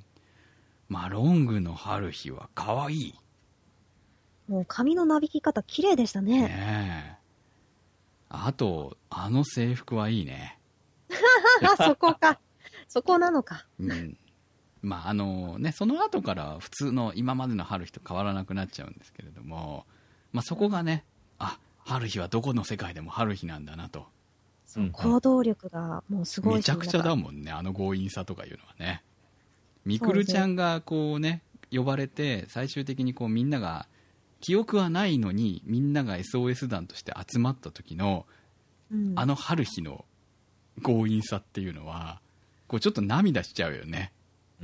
まあロングの春日は可愛い。 もう髪のなびき方綺麗でしたね。 ねえ。あと、あの制服はいいね。 そこか。そこなのか。 うん。まあ、あのね、その後から普通の今までの春日と変わらなくなっちゃうんですけれども、まあそこがね、あ、春日はどこの世界でも春日なんだなと。 そう、行動力がもうすごい。 めちゃくちゃだもんね、あの強引さとかいうのはね。みくるちゃんがこうね、呼ばれて、最終的にこうみんなが、記憶はないのにみんなが エスオーエス 団として集まった時の、うん、あの春日の強引さっていうのはこうちょっと涙しちゃうよね。うん、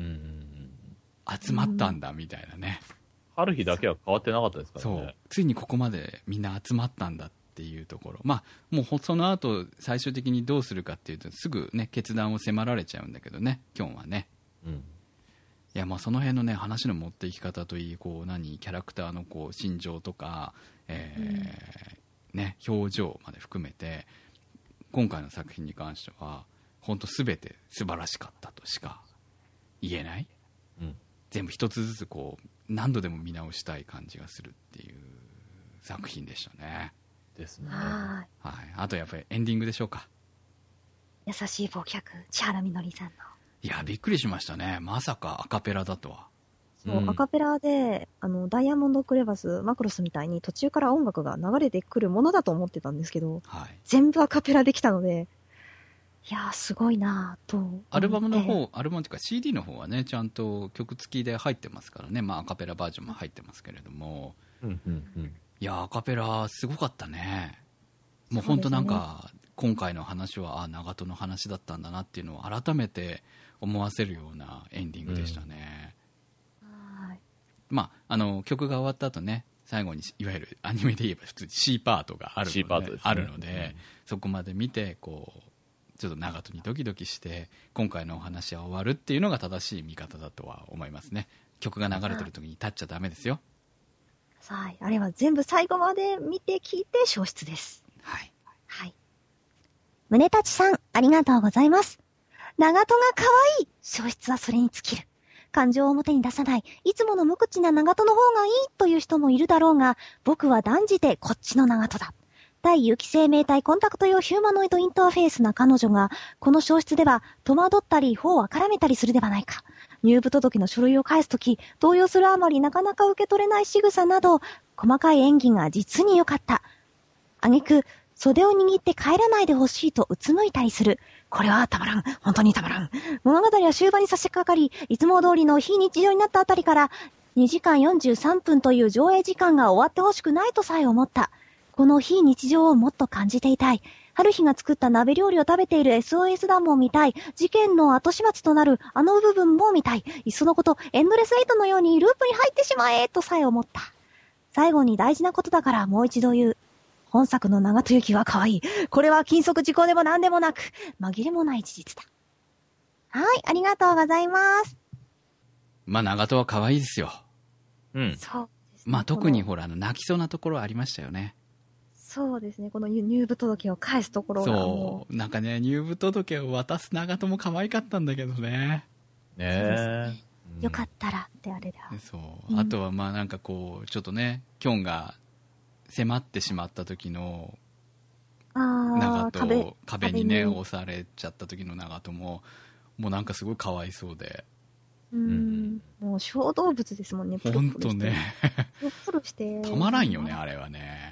集まったんだみたいなね。 春日だけは変わってなかったですからね。 そうついにここまでみんな集まったんだっていうところ、まあもうその後最終的にどうするかっていうとすぐね決断を迫られちゃうんだけどね、キョンはね。うん、いやまあその辺のね話の持っていき方といいこう何キャラクターのこう心情とか、えーうんね、表情まで含めて今回の作品に関しては本当全て素晴らしかったとしか言えない、うん、全部一つずつこう何度でも見直したい感じがするっていう作品でしたね。 ですね。 はい。 はい。あとやっぱりエンディングでしょうか。 優しい忘却、千原みのりさんの。 いや、びっくりしましたね。まさかアカペラだとは。 そう、うん、アカペラで、あの、ダイヤモンドクレバス、マクロスみたいに途中から音楽が流れてくるものだと思ってたんですけど、はい、全部アカペラできたので、いやー、すごいなーと。 アルバムの方、アルバムっていうか シーディー の方はね、ちゃんと曲付きで入ってますからね、まあアカペラバージョンも入ってますけれども、うんうんうん、いや、アカペラすごかったね。もう本当なんか、ね、今回の話は、あ、長門の話だったんだなっていうのを改めて思わせるようなエンディングでしたね。うん、はい。まあ、あの、曲が終わった後ね、最後にいわゆるアニメで言えば普通に C パートがあるので、 C パートですね、 あるので、うん、そこまで見て、こう、ちょっと長門にドキドキして今回のお話は終わるっていうのが正しい見方だとは思いますね。曲が流れてる時に立っちゃダメですよ。 はい、あれは全部最後まで見て聞いて消失です。 はい。 はい。 宗立さん、ありがとうございます。長門が可愛い。消失はそれに尽きる。感情を表に出さない、いつもの無口な長門の方がいいという人もいるだろうが、僕は断じてこっちの長門だ。対有機生命体コンタクト用ヒューマノイドインターフェースな彼女が、この消失では戸惑ったり、頬を絡めたりするではないか。入部届の書類を返すとき、動揺するあまりなかなか受け取れない仕草など、細かい演技が実に良かった。挙句、袖を握って帰らないでほしいとうつむいたりする。これはたまらん。本当にたまらん。物語は終盤に差し掛かり、いつも通りの非日常になったあたりから、にじかんよんじゅうさんぷんという上映時間が終わってほしくないとさえ思った。この非日常をもっと感じていたい。春日が作った鍋料理を食べている エスオーエス 団も見たい。事件の後始末となるあの部分も見たい。いっそのこと、エンドレスエイトのようにループに入ってしまえとさえ思った。最後に大事なことだからもう一度言う。本作の長門由紀は可愛い。これは禁足事項でも何でもなく、紛れもない事実だ。はい、ありがとうございます。 まあ長門は可愛いですよ。 うん。そうですね。 まあ特にほら、あの、泣きそうなところありましたよね。 そうですね。この入部届を返すところがもう。そう。なんかね、入部届を渡す長門も可愛かったんだけどね。 ねえ。 よかったらってあれだ。 そう。あとはまあなんかこう、ちょっとね、キョンが迫ってしまった時の、長門、壁、壁にね、押されちゃった時の長門も、もうなんかすごいかわいそうで。 うん。もう小動物ですもんね。 ほんとね。 プルプルして。 たまらんよね、あれはね。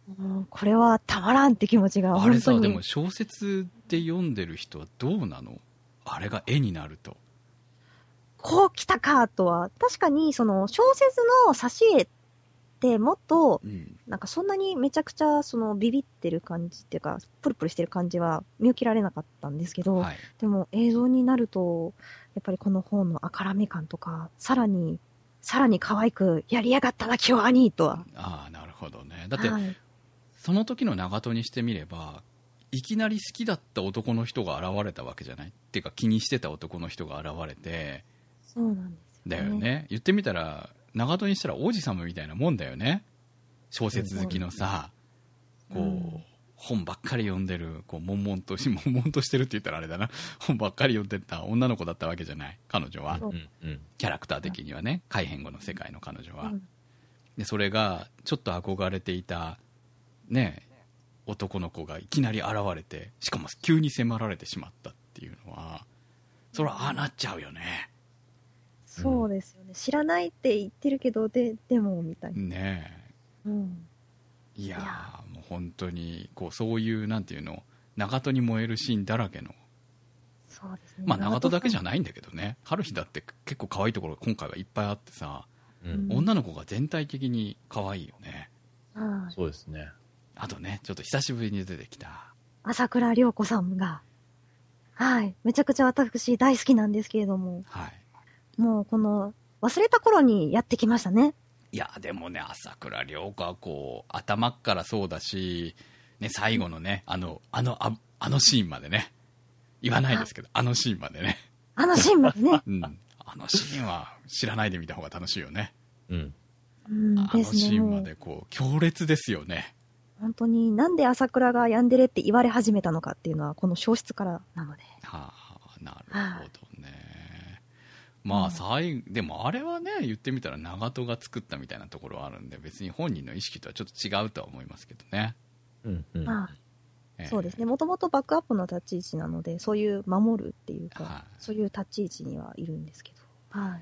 もうこれはたまらんって気持ちがあ本当に。 れさ、でも小説で読んでる人はどうなの？あれが絵になると。 こう来たかとは、確かにその小説の挿絵ってもっと、 うん、 なんかそんなにめちゃくちゃそのビビってる感じっていうか、プルプルしてる感じは見受けられなかったんですけど、 はい、 でも映像になると、やっぱりこの本の赤らめ感とか、さらに、さらに可愛くやりやがったな、今日兄とは。 ああ、なるほどね。だって、 はい、 その時の長門にしてみれば、いきなり好きだった男の人が現れたわけじゃないっていうか、気にしてた男の人が現れて、 そうなんですよね。 だよね。言ってみたら、長門にしたら王子様みたいなもんだよね。小説好きのさ、こう、うん、本ばっかり読んでる、こう、悶々とし、悶々としてるって言ったらあれだな、本ばっかり読んでた女の子だったわけじゃない、彼女は。キャラクター的にはね、改変後の世界の彼女は。うん、で、それが、ちょっと憧れていた、ね、男の子がいきなり現れて、しかも急に迫られてしまったっていうのは、それはああなっちゃうよね。 そうですよね。知らないって言ってるけど、で、でも、みたいな。 ねえ。うん。いやー、もう本当に、こう、そういう、なんていうの、長門に燃えるシーンだらけの。 そうですね。 まあ、長門だけじゃないんだけどね。春日だって結構可愛いところ今回はいっぱいあってさ、うん、女の子が全体的に可愛いよね。 うん、そうですね。 あとね、ちょっと久しぶりに出てきた。 朝倉涼子さんが、はい。めちゃくちゃ私大好きなんですけれども。 はい。 もうこの忘れた頃にやってきましたね。 いやでもね、朝倉涼子はこう頭からそうだし、ね、最後のね、あのあの あ, あのシーンまでね、言わないですけど、あのシーンまでね、 あのシーンまでね、 うん、あのシーンは知らないで見た方が楽しいよね。 うん、 うん、 あのシーンまでこう強烈ですよね。 本当になんで朝倉がヤンデレって言われ始めたのかっていうのはこの小説からなので。 はあ、なるほどね。まあ、最後、でもあれはね、言ってみたら長門が作ったみたいなところはあるんで、別に本人の意識とはちょっと違うとは思いますけどね。 うんうん。 まあ、えー、そうですね。もともとバックアップの立ち位置なので、そういう守るっていうか、はい、そういう立ち位置にはいるんですけど。はい。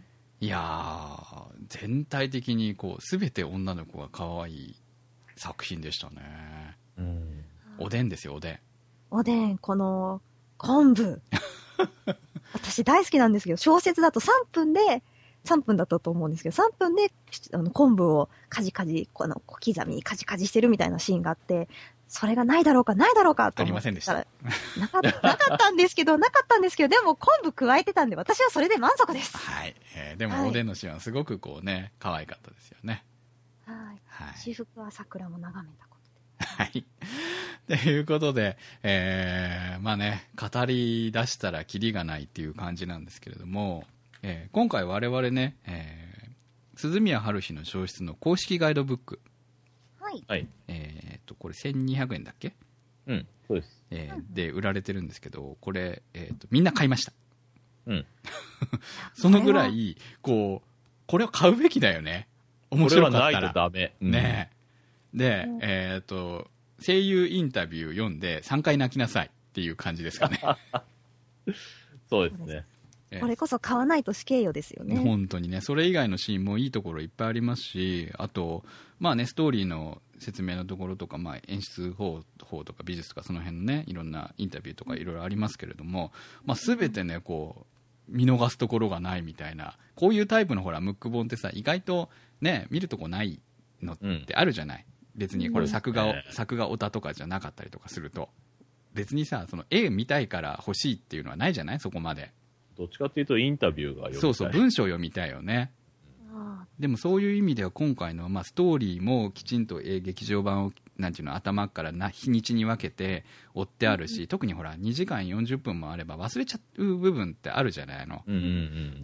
いやー、全体的にこう、すべて女の子が可愛い作品でしたね。うん。おでんですよ、おでん。 おでん、この、昆布。私大好きなんですけど、小説だとさんぷんで、さんぷんだったと思うんですけど、さんぷんであの昆布をカジカジ、この小刻みにカジカジしてるみたいなシーンがあって、それがないだろうか、ないだろうかと思ったら。ありませんでした。なかった、なかったんですけど、なかったんですけど、でも昆布加えてたんで、私はそれで満足です。 はい。えー、でもおでんのシーンはすごくこうね、可愛かったですよね。 はい。はい。私服は桜も眺めたことで。 はい。ということで、えー、まあね、語り出したらキリがないっていう感じなんですけれども、えー、今回我々ね、えー、鈴宮春日の小説の公式ガイドブック。 はい。 えーと、これせんにひゃくえんだっけ？ うん、そうです。 えー、で、売られてるんですけど、これ、えーと、みんな買いました。 うん。 そのぐらい、こう、これを買うべきだよね。面白かったら。 これはないとダメ。 うん、ねで、うん、えっと、声優インタビュー読んでさんかい泣きなさいっていう感じですかね。 そうですね。 これこそ買わないと死刑よですよね。 本当にね、それ以外のシーンもいいところいっぱいありますし、あと、まあね、ストーリーの説明のところとか、まあ、演出方法とか美術とかその辺のね、いろんなインタビューとかいろいろありますけれども、まあ、全てね、こう、見逃すところがないみたいな、こういうタイプのほら、ムック本ってさ、意外とね、見るとこないのってあるじゃない。うん別にこれ作画を、ね、作画オタとかじゃなかったりとかすると別にさその絵見たいから欲しいっていうのはないじゃないそこまでどっちかっていうとインタビューが読みたいそうそう文章読みたいよね、うん、でもそういう意味では今回の、まあ、ストーリーもきちんと劇場版をなんていうの頭からな日にちに分けて追ってあるし、うん、特にほらにじかんよんじゅっぷんもあれば忘れちゃう部分ってあるじゃないの、 うんうんうん、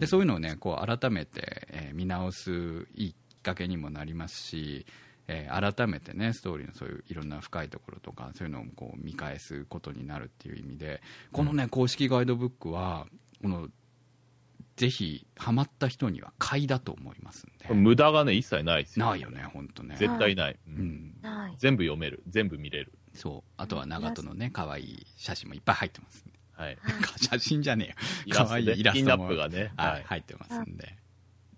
でそういうのをねこう改めて、えー、見直すいいきっかけにもなりますしえー、改めてねストーリーのそういういろんな深いところとかそういうのをこう見返すことになるっていう意味でこのね、うん、公式ガイドブックはこのぜひハマった人には買いだと思いますんで無駄がね一切ないですよないよね本当ね絶対ない、 うん、 全部読める全部見れるそうあとは長門のね可愛い写真もいっぱい入ってますんで、 はい、 写真じゃねえよ可愛いイラストも、 がねはい、入ってますんで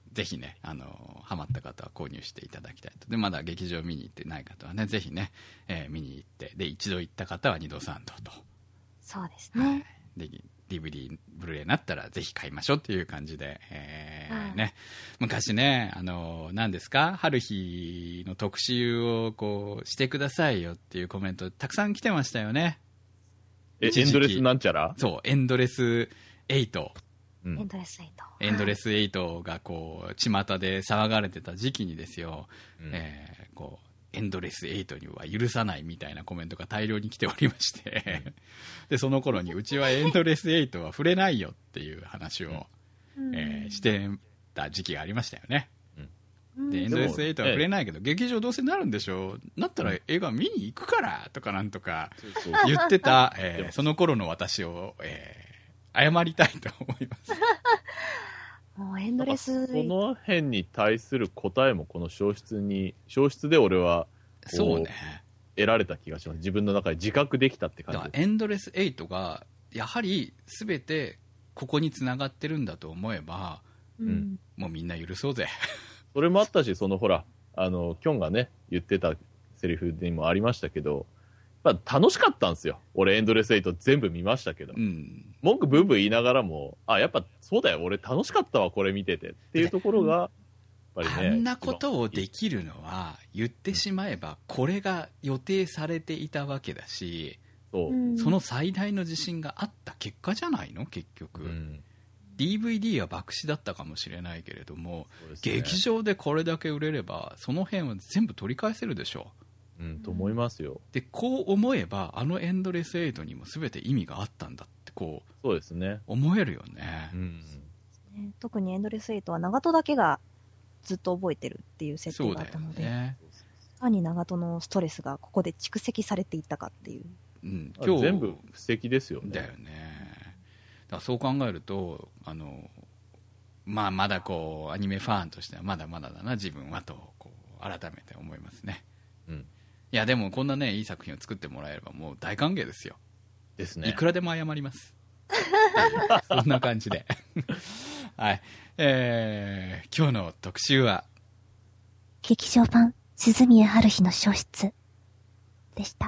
ぜひね、あの、ハマった方は購入していただきたいと。で、まだ劇場見に行ってない方はね、ぜひね、えー、見に行って、で、一度行った方は二度三度と。 そうですね。 はい、で、ディーブイディー、ブルーレイになったらぜひ買いましょうっていう感じで、えーはい、ね、昔ね、あの、何ですか、春日の特集をこう、してくださいよっていうコメントたくさん来てましたよね。 え、エンドレスなんちゃら？ そう、エンドレスエイト。 うん、エンドレスエイト。 エンドレスエイトがこう、巷で騒がれてた時期にですよ、うん、えー、こう、エンドレスエイトには許さないみたいなコメントが大量に来ておりましてで、その頃にうちはエンドレスエイトは触れないよっていう話を、うん、えー、してた時期がありましたよね。うん、で、エンドレスエイトは触れないけど、劇場どうせなるんでしょう、なったら映画見に行くからとかなんとか言ってた、えー、その頃の私を、えー謝りたいと思いますもうエンドレスその辺に対する答えもこの消失に消失で俺はそうね得られた気がします。自分の中で自覚できたって感じ。 だからエンドレスエイトがやはり全てここに繋がってるんだと思えば、うん、もうみんな許そうぜそれもあったし、そのほらあのキョンがね言ってたセリフにもありましたけど、まあ、楽しかったんですよ。俺エンドレスエイト全部見ましたけど、うん、文句ブーブー言いながらも、あ、やっぱそうだよ、俺楽しかったわこれ見ててっていうところがやっぱりね、 あんなことをできるのは言ってしまえばこれが予定されていたわけだし、そう、その最大の自信があった結果じゃないの結局、うん、ディーブイディー は爆死だったかもしれないけれども、ね、劇場でこれだけ売れればその辺は全部取り返せるでしょう。 うん、と思いますよ。 で、こう思えばあのエンドレスエイトにも全て意味があったんだってこう、 そうですね、 思えるよね、うん、 特にエンドレスエイトは長門だけがずっと覚えてるっていう設定があったので、ね、いかに長門のストレスがここで蓄積されていったかっていう、 うん、今日全部布石ですよね。 だよね。だからそう考えるとあの、まあ、まだこうアニメファンとしてはまだまだだな自分はとこう改めて思いますね。うん、いやでもこんなねいい作品を作ってもらえればもう大歓迎ですよ。 ですね。 いくらでも謝りますそんな感じではい、えー、今日の特集は劇場版鈴宮春日の消失でした。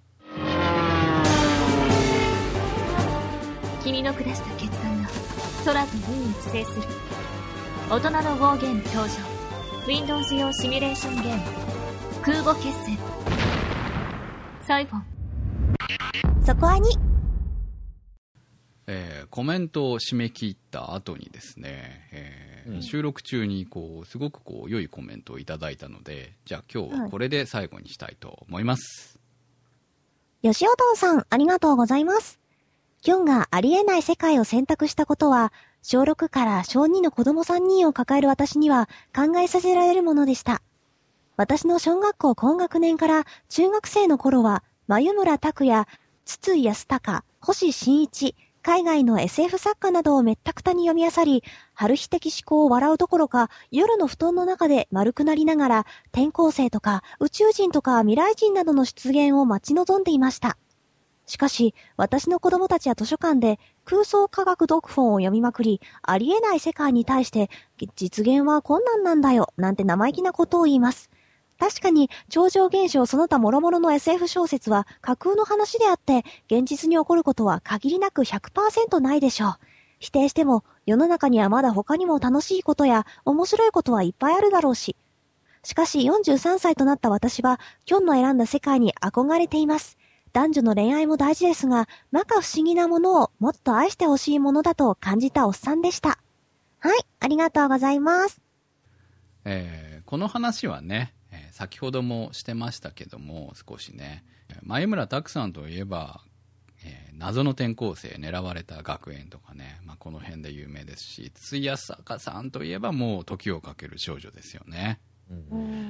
君の下した決断が空と海を制する大人のウォーゲーム登場。 Windows 用シミュレーションゲーム空母決戦サイフォン。 そこはに、 えー、コメントを締め切った後にですね、えーうん、収録中にこうすごくこう良いコメントをいただいたので、じゃあ今日はこれで最後にしたいと思います、 はい、吉尾父さんありがとうございます。キョンがありえない世界を選択したことはしょうろくからしょうにの子供さんにんを抱える私には考えさせられるものでした。私の小学校高学年から中学生の頃は、眉村拓也、筒井康隆、星新一、海外の エスエフ 作家などをめったくたに読み漁り、春日的思考を笑うどころか、夜の布団の中で丸くなりながら、転校生とか宇宙人とか未来人などの出現を待ち望んでいました。しかし、私の子供たちは図書館で空想科学読本を読みまくり、ありえない世界に対して、実現は困難なんだよ、なんて生意気なことを言います。確かに、超常現象その他諸々の エスエフ 小説は架空の話であって、現実に起こることは限りなく ひゃくパーセント ないでしょう。否定しても、世の中にはまだ他にも楽しいことや面白いことはいっぱいあるだろうし。しかしよんじゅうさんさいとなった私は、キョンの選んだ世界に憧れています。男女の恋愛も大事ですが、摩訶不思議なものをもっと愛してほしいものだと感じたおっさんでした。はい、ありがとうございます。 えー、この話はね、えー、先ほどもしてましたけども、少しね、前村拓さんといえば、えー、謎の転校生、狙われた学園とかね、まあ、この辺で有名ですし、筒井康隆さんといえばもう時をかける少女ですよね。うん、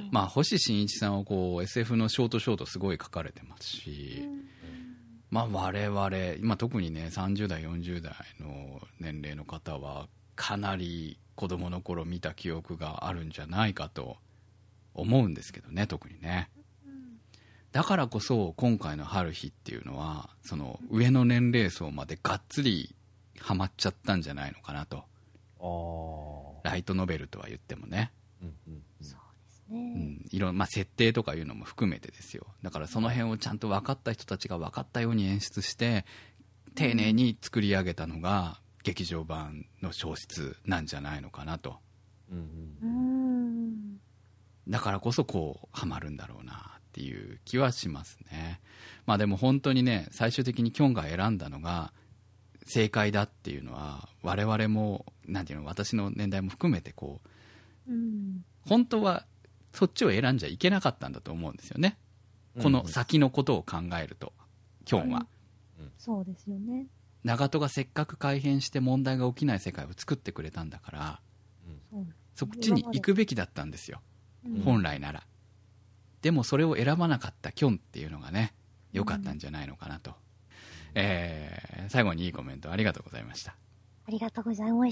まあ、星新一さんはこう エスエフ のショートショートすごい書かれてますし、うん、まあ我々今特にねさんじゅう代よんじゅう代の年齢の方はかなり子供の頃見た記憶があるんじゃないかと思うんですけどね、特にね。だからこそ今回の春日っていうのはその上の年齢層までがっつりハマっちゃったんじゃないのかなと。あ、 ライトノベルとは言ってもね。 うんうん、そうですね。 うん、いろんまあ、設定とかいうのも含めてですよ。だからその辺をちゃんと分かった人たちが分かったように演出して丁寧に作り上げたのが劇場版の小説なんじゃないのかなと、うんうん、だからこそこうハマるんだろうなっていう気はしますね。まあでも本当にね、最終的にキョンが選んだのが正解だっていうのは我々もなんていうの、私の年代も含めてこう、うん、本当はそっちを選んじゃいけなかったんだと思うんですよね、うん、この先のことを考えるとキョンは、 うん、そうですよね。 長門がせっかく改変して問題が起きない世界を作ってくれたんだから、うん、そっちに行くべきだったんですよ、うん、本来なら。でもそれを選ばなかったキョンっていうのがね、良かったんじゃないのかなと、うん、えー、最後にいいコメントありがとうございました。 ありがとうございました。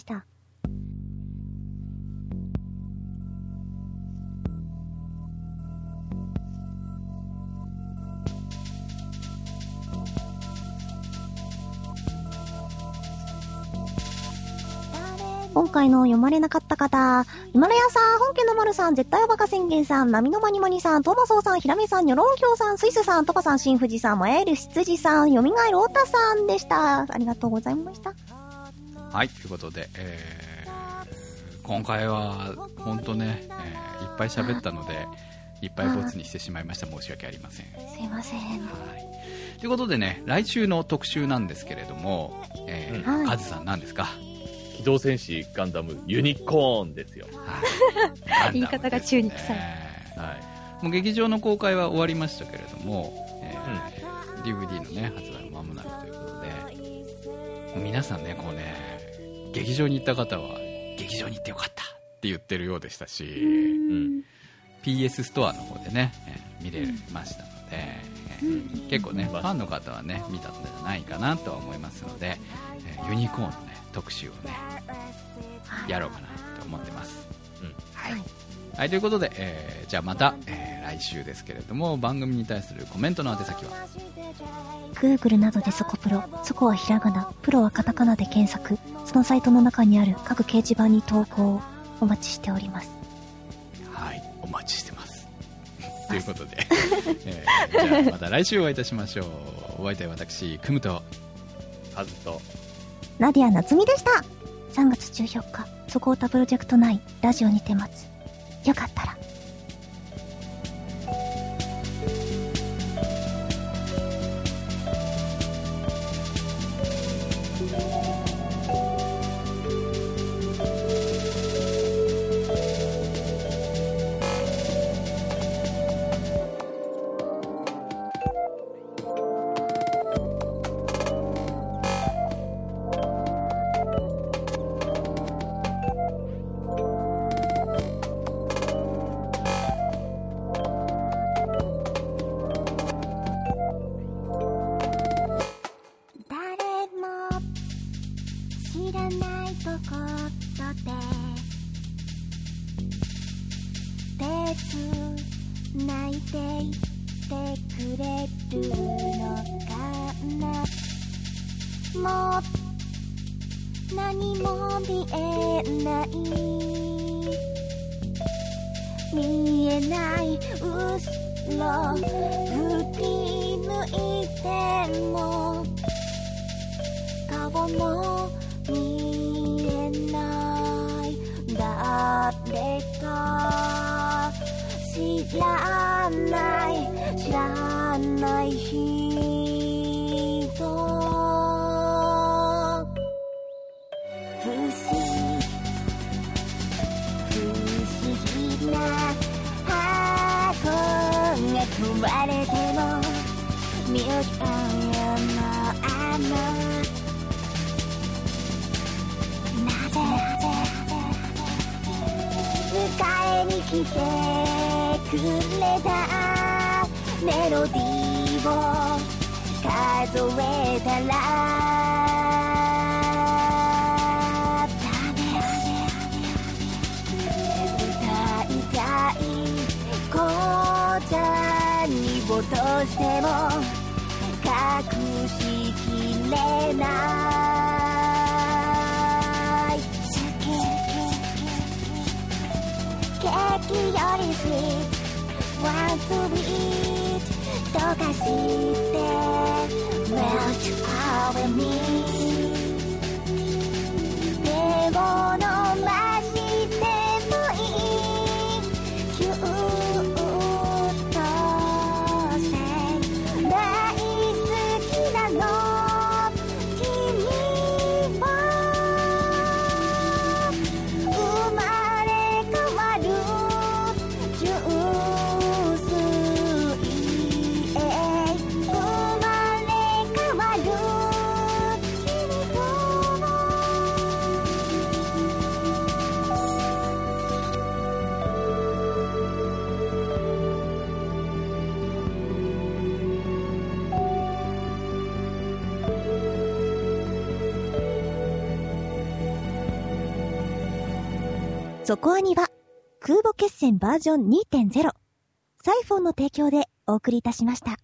今回の読まれなかった方、ヒマラヤさん、本家の丸さん、絶対おバカ宣言さん、波のマニマニさん、トマソウさん、ヒラメさん、ニョロンヒョウさん、スイスさん、トカさん、新富士さん、もやえる羊さん、よみがえるオタさんでした。ありがとうございました。 はい、ということで、えー、今回は本当ね、えー、いっぱい喋ったのでいっぱいボツにしてしまいました。申し訳ありません。 すいません。はい。 ということでね、来週の特集なんですけれども、えーうん、カズさん何ですか？ 機動戦士ガンダムユニコーンですよ。 はい、言い方が中に臭い。 はい。もう劇場の公開は終わりましたけれども、えーうん、ディーブイディー のね発売も間もなくということで、皆さんねこうね劇場に行った方は劇場に行ってよかったって言ってるようでしたし、うん、ピーエス ストアの方でね、えー、見れましたので、えー、結構ねファンの方はね見たんじゃないかなとは思いますので、えー、ユニコーンのね特集をねやろうかなと思ってます、うん、はい、はい、ということで、えー、じゃあまた、えー、来週ですけれども、番組に対するコメントの宛先は Google などでソコプロ、ソコはひらがな、プロはカタカナで検索、そのサイトの中にある各掲示板に投稿をお待ちしております。 はい、お待ちしてますということで、えー、じゃあまた来週お会いいたしましょう。お相手は私クムとカズとナディア夏美でした。さんがつじゅうよっか、ソコータプロジェクトナインラジオにて待つ。よかったらきより sweet want to be it どうかして melt over me 手を伸ばしてもいいキューッとして大好きなの君は生まれ変わる純粋へ生まれ変わる君とそこアニは空母決戦バージョン にてんゼロ サイフォンの提供でお送りいたしました。